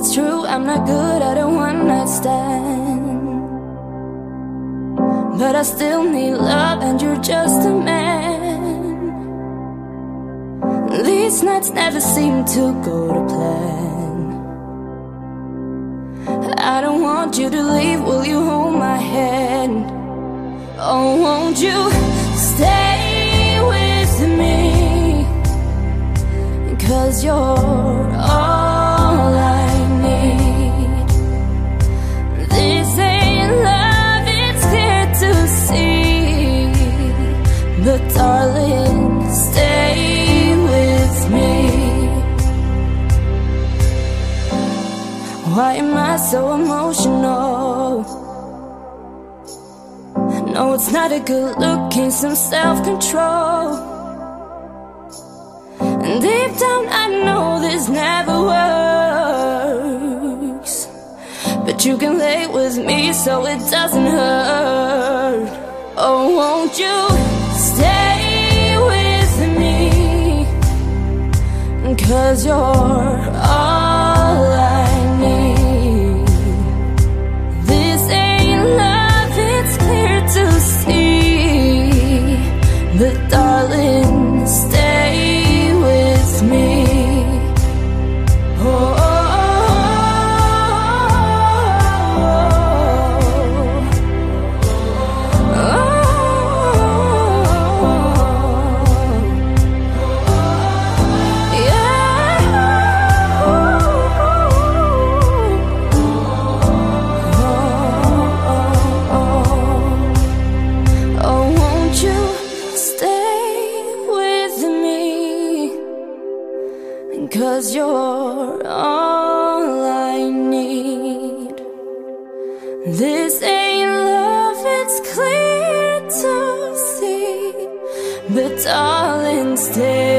it's true, I'm not good at a one-night stand, but I still need love and you're just a man. These nights never seem to go to plan. I don't want you to leave, will you hold my hand? Oh, won't you stay with me? 'Cause you're all I need. This ain't love, it's clear to see, but darling, stay with me. Why am I so emotional? No, it's not a good look, need some self-control. And deep down I know this never works, but you can lay with me so it doesn't hurt. Oh, won't you stay with me? 'Cause you're all I need. This ain't love, it's clear to see, but darling, stay with me. Oh, oh, oh, oh, yeah. Oh, won't you stay with me? 'Cause you're all I need. This ain't love, it's clear to see, but darling, stay